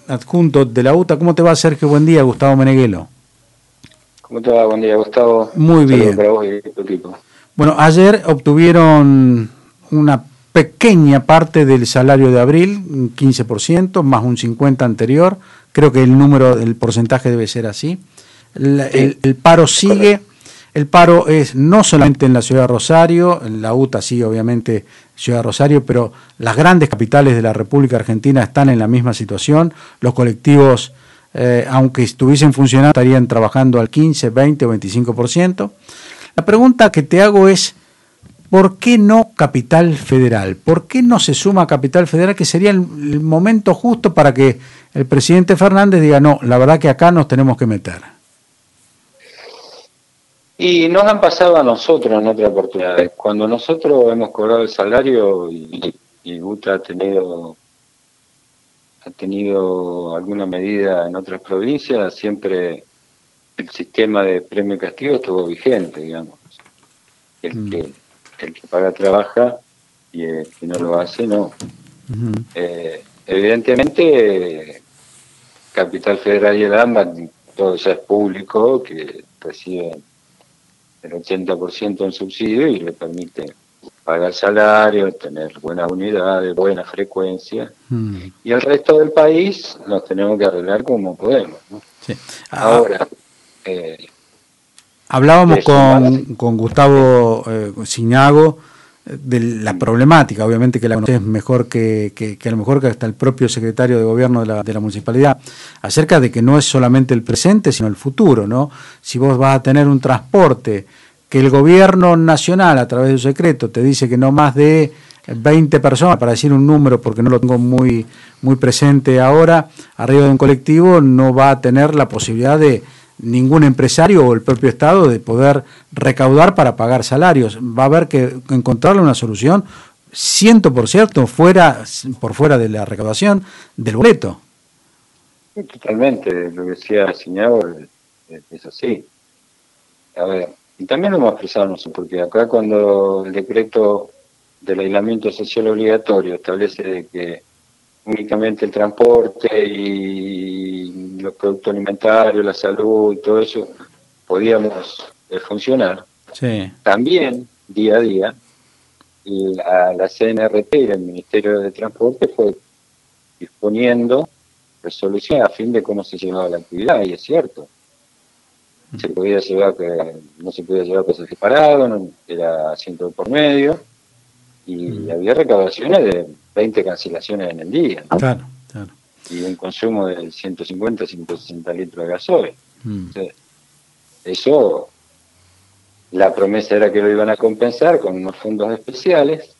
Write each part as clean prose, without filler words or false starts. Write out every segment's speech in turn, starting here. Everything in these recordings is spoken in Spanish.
adjunto de la UTA. ¿Cómo te va, Sergio? Buen día, Gustavo Meneghelo. ¿Cómo te va? Buen día, Gustavo. Muy Saludos bien. para vos y tu equipo. Bueno, ayer obtuvieron una pequeña parte del salario de abril, un 15%, más un 50% anterior. Creo que el porcentaje debe ser así. El paro sigue. El paro es no solamente en la ciudad de Rosario, en la UTA sí, obviamente, ciudad de Rosario, pero las grandes capitales de la República Argentina están en la misma situación. Los colectivos, aunque estuviesen funcionando, estarían trabajando al 15, 20 o 25%. La pregunta que te hago es, ¿por qué no Capital Federal? ¿Por qué no se suma a Capital Federal, que sería el momento justo para que el presidente Fernández diga, no, la verdad que acá nos tenemos que meter? Y nos han pasado a nosotros en otras oportunidades. Cuando nosotros hemos cobrado el salario y UTA ha tenido alguna medida en otras provincias, siempre el sistema de premio y castigo estuvo vigente, digamos. El que paga trabaja y el que no lo hace no. Evidentemente, Capital Federal y el AMBA, todo ya es público, que reciben el 80% en subsidio y le permite pagar salario, tener buenas unidades, buena frecuencia. Y el resto del país nos tenemos que arreglar como podemos, ¿no? Sí. Ahora, hablábamos con Gustavo Siñago de la problemática, obviamente que la conoces mejor que a lo mejor que hasta el propio secretario de gobierno de la municipalidad, acerca de que no es solamente el presente, sino el futuro, ¿no? Si vos vas a tener un transporte que el gobierno nacional, a través de su decreto, te dice que no más de 20 personas, para decir un número porque no lo tengo muy presente ahora, arriba de un colectivo, no va a tener la posibilidad de ningún empresario o el propio Estado de poder recaudar para pagar salarios. Va a haber que encontrarle una solución 100% por fuera de la recaudación del boleto. Sí, totalmente, lo que decía Siñago es así. A ver, y también lo hemos expresado nosotros, porque acá cuando el decreto del aislamiento social obligatorio establece de que únicamente el transporte y los productos alimentarios, la salud y todo eso podíamos funcionar. Sí. También, día a día, la CNRT y el Ministerio de Transporte fue disponiendo resoluciones a fin de cómo se llevaba la actividad, y es cierto. No se podía llevar cosas separadas, no, era asiento por medio, y había recaudaciones de 20 cancelaciones en el día, ¿no? Claro. Y un consumo de 150, 160 litros de gasoil. Entonces, eso, la promesa era que lo iban a compensar con unos fondos especiales,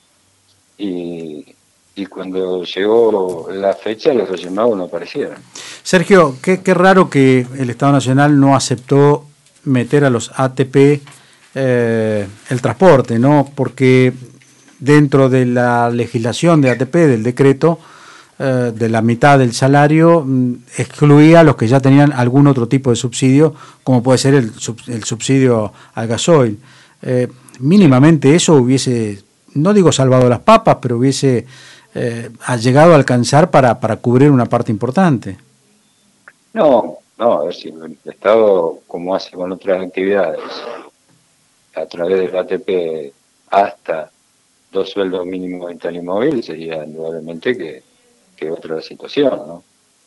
y cuando llegó la fecha, los Reyes Magos no aparecieron. Sergio, qué raro que el Estado Nacional no aceptó meter a los ATP el transporte, ¿no? Porque dentro de la legislación de ATP, del decreto, de la mitad del salario, excluía a los que ya tenían algún otro tipo de subsidio, como puede ser el subsidio al gasoil. Mínimamente eso hubiese, no digo salvado las papas, pero hubiese llegado a alcanzar para cubrir una parte importante. No, a ver si el Estado, como hace con otras actividades, a través del ATP hasta 2 sueldos mínimos en tal inmóvil, sería indudablemente que otra situación, ¿no?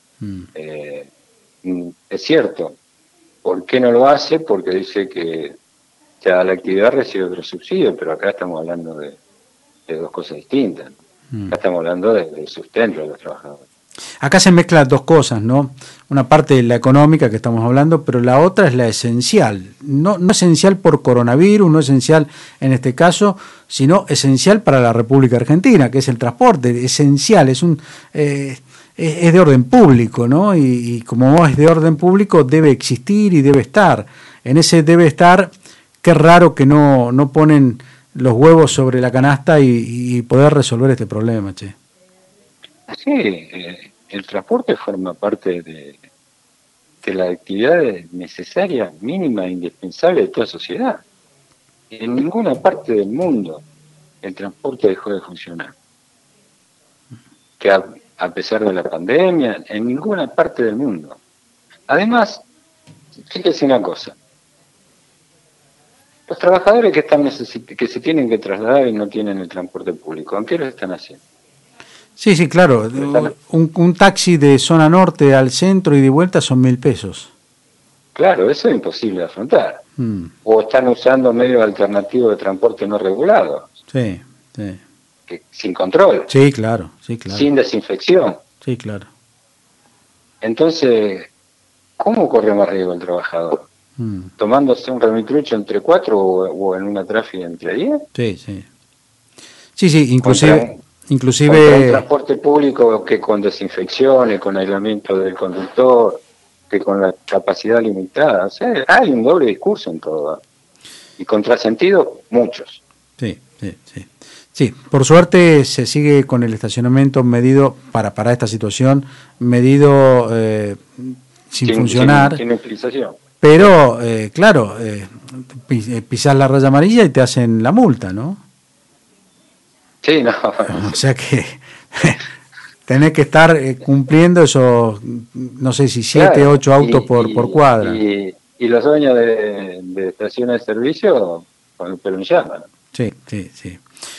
Es cierto. ¿Por qué no lo hace? Porque dice que ya la actividad recibe otro subsidio, pero acá estamos hablando de dos cosas distintas. Acá estamos hablando del sustento de los trabajadores. Acá se mezclan dos cosas, ¿no? Una parte es la económica que estamos hablando, pero la otra es la esencial. No esencial por coronavirus, no esencial en este caso, sino esencial para la República Argentina, que es el transporte, esencial, es de orden público, ¿no? Y como es de orden público, debe existir y debe estar. En ese debe estar, qué raro que no ponen los huevos sobre la canasta y poder resolver este problema, che. Sí, el transporte forma parte de las actividades necesarias, mínimas, indispensables de toda sociedad. En ninguna parte del mundo el transporte dejó de funcionar. Que a pesar de la pandemia, en ninguna parte del mundo. Además, fíjese una cosa, los trabajadores que se tienen que trasladar y no tienen el transporte público, ¿en qué lo están haciendo? Sí, sí, claro. Un taxi de zona norte al centro y de vuelta son 1.000 pesos. Claro, eso es imposible de afrontar. O están usando medios alternativos de transporte no regulados. Sí, sí. Sin control. Sí, claro, sí, claro. Sin desinfección. Sí, claro. Entonces, ¿cómo corre más riesgo el trabajador? ¿Tomándose un remitrucho entre 4 o en una tráfica entre 10? Sí, sí. Sí, sí, inclusive... Contra un transporte público que con desinfecciones, con aislamiento del conductor, que con la capacidad limitada. O sea, hay un doble discurso en todo. Y contrasentidos, muchos. Sí, sí, sí. Sí, por suerte se sigue con el estacionamiento medido para esta situación, medido sin funcionar. Sin utilización. Pero, claro, pisás la raya amarilla y te hacen la multa, ¿no? Sí, no. O sea que tenés que estar cumpliendo esos, no sé si 7, claro, 8 autos por cuadra. Y los dueños de estaciones de servicio, pero me llaman. Sí, sí, sí.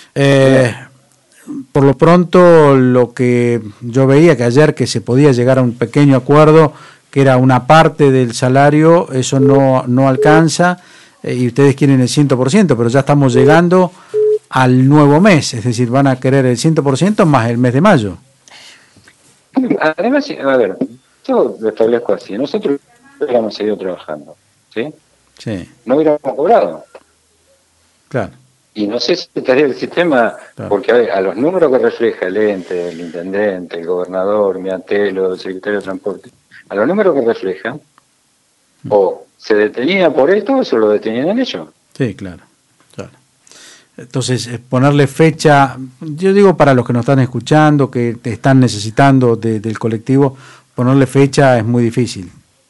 Por lo pronto, lo que yo veía que ayer que se podía llegar a un pequeño acuerdo, que era una parte del salario, eso no alcanza, y ustedes quieren el 100%, pero ya estamos llegando al nuevo mes, es decir, van a querer el 100% más el mes de mayo. Además, a ver, yo lo establezco así, nosotros hubiéramos seguido trabajando, ¿sí? Sí. No hubiéramos cobrado. Claro. Y no sé si estaría el sistema, claro. Porque a los números que refleja el ente, el intendente, el gobernador, Miatelo, el secretario de Transporte, a los números que reflejan, o se detenía por esto o se lo detenían en ello. Sí, claro, claro. Entonces, ponerle fecha, yo digo para los que nos están escuchando, que están necesitando del colectivo, ponerle fecha es muy difícil.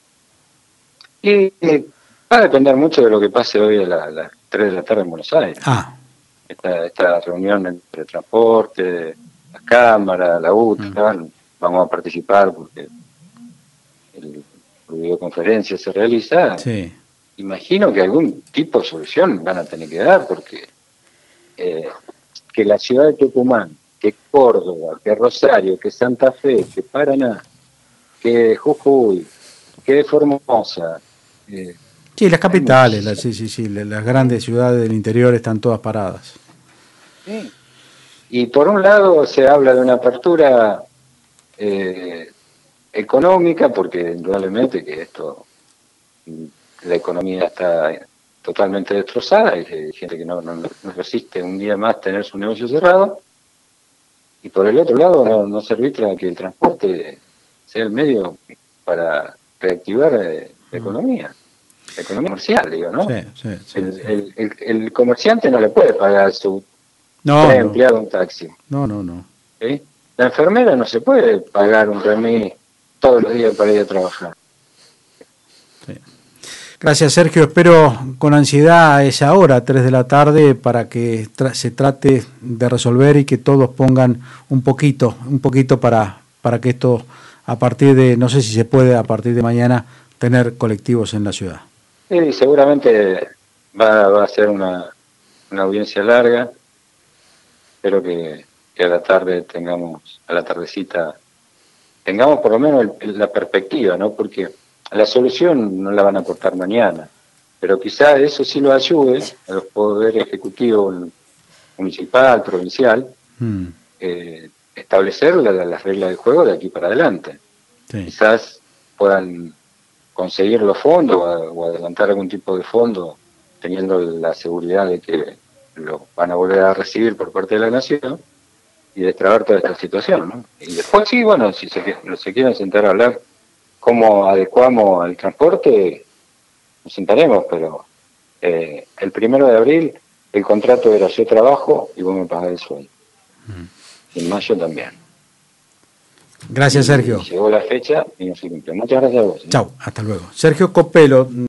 Y va a depender mucho de lo que pase hoy a las 3 de la tarde en Buenos Aires. Esta reunión entre transporte, las cámaras, la UTA, vamos a participar porque la videoconferencia se realiza. Sí. Imagino que algún tipo de solución van a tener que dar porque que la ciudad de Tucumán, que Córdoba, que Rosario, que Santa Fe, que Paraná, que Jujuy, que Formosa. Sí, las capitales, las grandes ciudades del interior están todas paradas. Sí. Y por un lado se habla de una apertura económica, porque indudablemente que la economía está totalmente destrozada, hay gente que no resiste un día más tener su negocio cerrado, y por el otro lado no servir para que el transporte sea el medio para reactivar la economía comercial, digo, ¿no? Sí. El comerciante no le puede pagar a su empleado un taxi. No. ¿Sí? La enfermera no se puede pagar un remis todos los días para ir a trabajar. Sí. Gracias, Sergio. Espero con ansiedad a esa hora, 3 de la tarde, para que se trate de resolver y que todos pongan un poquito para que esto, a partir de, no sé si se puede, a partir de mañana, tener colectivos en la ciudad. Sí, seguramente va a ser una audiencia larga. Espero que a la tarde a la tardecita, tengamos por lo menos la perspectiva, ¿no? Porque la solución no la van a aportar mañana, pero quizá eso sí lo ayude a los poderes ejecutivos municipal, provincial, establecer las reglas del juego de aquí para adelante. Sí. Quizás puedan conseguir los fondos o adelantar algún tipo de fondo, teniendo la seguridad de que lo van a volver a recibir por parte de la nación y destrabar toda esta situación, ¿no? Y después sí, bueno, si se quieren sentar a hablar cómo adecuamos el transporte, nos sentaremos, pero el 1 de abril el contrato era yo trabajo y vos me pagás el sueldo. Y en mayo también. Gracias, Sergio. Llegó la fecha y no se cumplió. Muchas gracias a vos. Chau, hasta luego. Sergio Copelo.